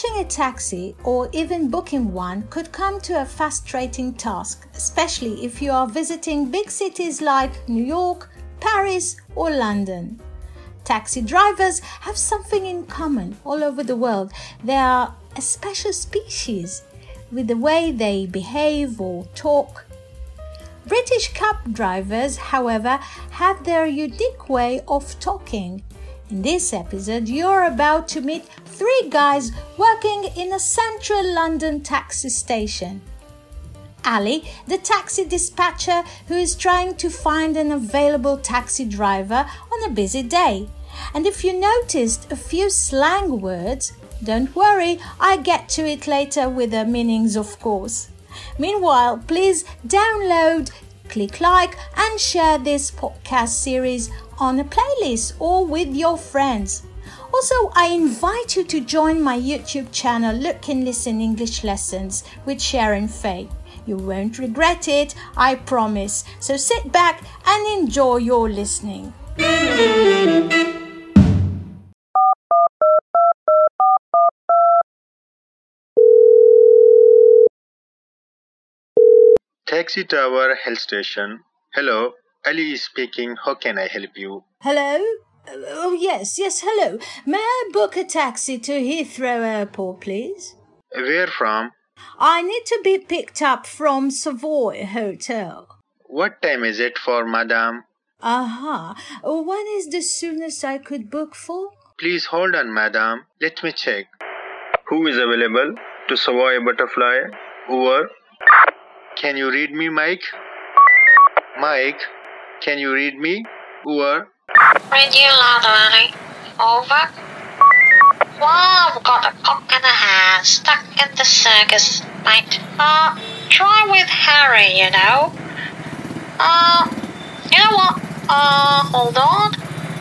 Catching a taxi or even booking one could come to a frustrating task, especially if you are visiting big cities like New York, Paris, or London. Taxi drivers have something in common all over the world. They are a special species with the way they behave or talk. British cab drivers, however, have their unique way of talking. In this episode, you're about to meet 3 guys working in a central London taxi station. Ali, the taxi dispatcher who is trying to find an available taxi driver on a busy day. And if you noticed a few slang words, don't worry, I get to it later with the meanings, of course. Meanwhile, please download, click like and share this podcast series on a playlist or with your friends. Also, I invite you to join my YouTube channel Look and Listen English Lessons with Sharon Faye. You won't regret it, I promise. So sit back and enjoy your listening. Taxi Tower Hill Station. Hello, Ali is speaking. How can I help you? Hello? Oh, yes, hello. May I book a taxi to Heathrow Airport, please? Where from? I need to be picked up from Savoy Hotel. What time is it for, madam? Aha. When is the soonest I could book for? Please hold on, madam. Let me check. Who is available to Savoy Butterfly? Over. Can you read me, Mike? Mike, can you read me? Over. Read you louder, Ali. Over. Wow, I've got a cock and a hand stuck in the circus, mate. Try with Harry, you know. You know what? Hold on.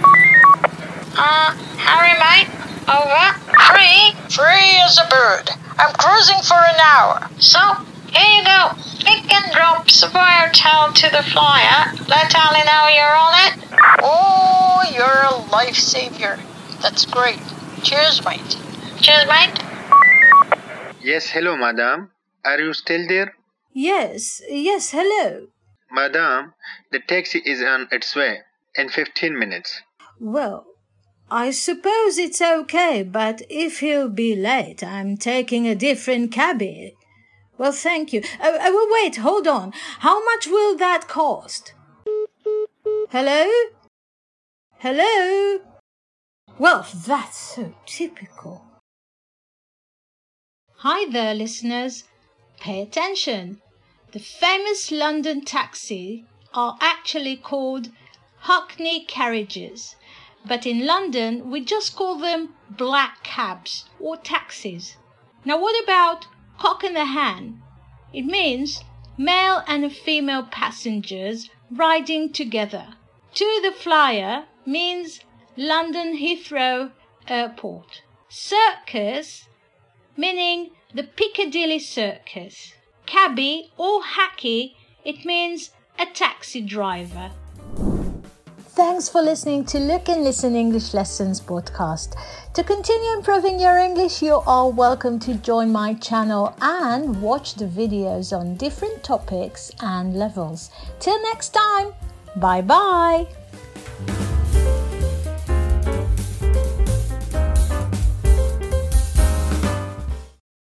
Harry, mate. Over. Free as a bird. I'm cruising for an hour. So, here you go. Pick and drop Savoy Hotel to the flyer. Let Ali know you're on it. Oh, you're a lifesaver. That's great. Cheers, mate. Cheers, mate. Yes, hello, madam. Are you still there? Yes, hello. Madam, the taxi is on its way in 15 minutes. Well, I suppose it's okay, but if he'll be late, I'm taking a different cabby. Well, thank you. Wait, hold on. How much will that cost? Hello? Hello? Well, that's so typical. Hi there, listeners. Pay attention. The famous London taxi are actually called Hackney carriages. But in London, we just call them black cabs or taxis. Now, what about cock in the hand? It means male and female passengers riding together. To the flyer means London Heathrow Airport. Circus, meaning the Piccadilly Circus. Cabby or hacky, it means a taxi driver. Thanks for listening to Look and Listen English Lessons podcast. To continue improving your English, you are welcome to join my channel and watch the videos on different topics and levels. Till next time, bye bye.